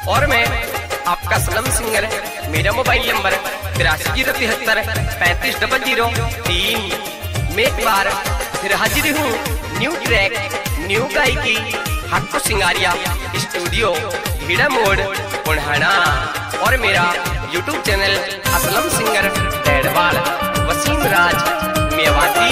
और मैं आपका सनम सिंगर। मेरा मोबाइल नंबर 8373350003। मैं एक बार फिर हाजिर हूँ न्यू ट्रैक न्यू गायकी हक्कू सिंगारिया स्टूडियो भीड़ा मोड़ बुढ़ाना। और मेरा YouTube channel Aslam singer Dadwal Wasim Raj Mewati.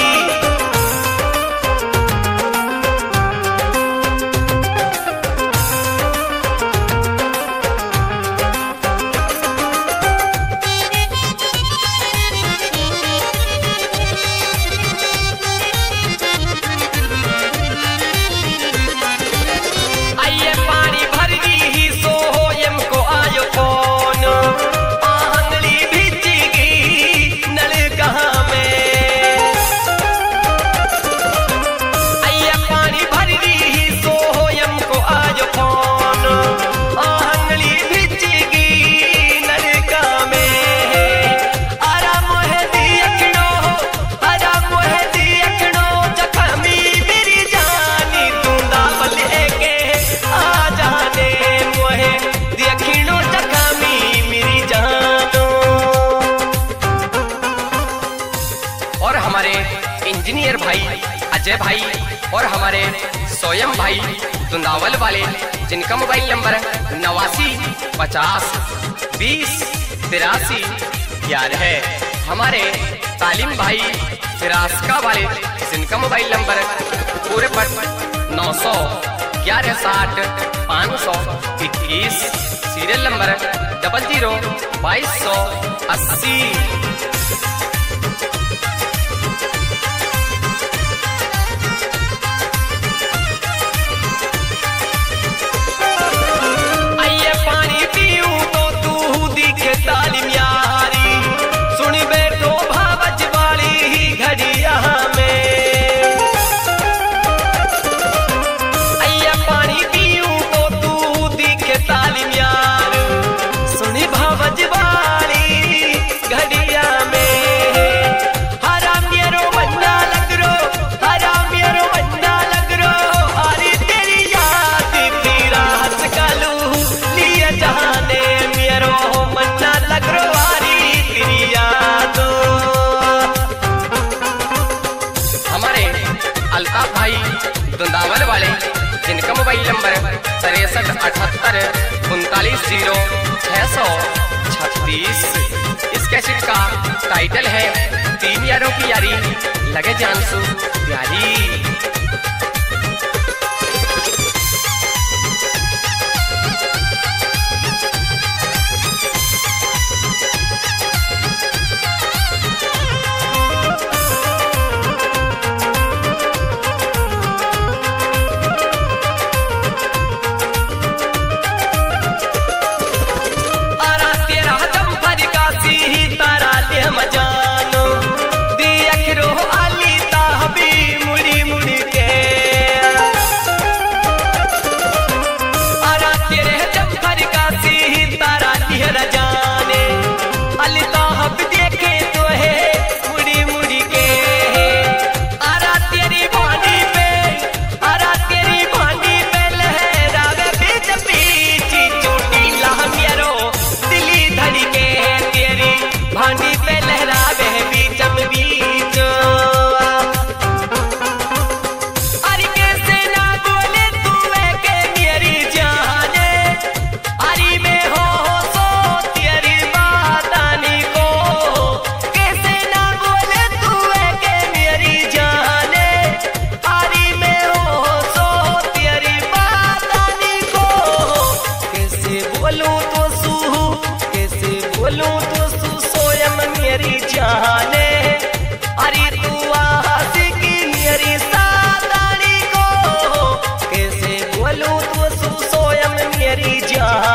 Engineer भाई अजय भाई और हमारे सोयम भाई दुंदावल वाले, जिनका मोबाइल नंबर 8950208311 है। हमारे तालिम भाई फिरास्का वाले, जिनका मोबाइल नंबर पूरे पर 91160 सीरियल नंबर 002280। तालिम यारी सुन बैठो भावज वाली घड़िया में। अय्या पानी पीऊं तो तू दिखे तालिम यार सुन भावज वाली घड़िया में। हराम यारो बन्ना लग रो, हराम यारो बन्ना लग रो। अरे तेरी याद थी रात कालू लिया जाने मेरो अल्ताफ भाई दुंदावल वाले, जिनका मोबाइल नंबर 6378390636। इस कैसेट का टाइटल है 3 यारों की यारी लगे जान सु प्यारी। सोयम मेरी जाने अरे तू आशिकी मेरी सादानी को कैसे बोलूं तो सोयम मेरी जान।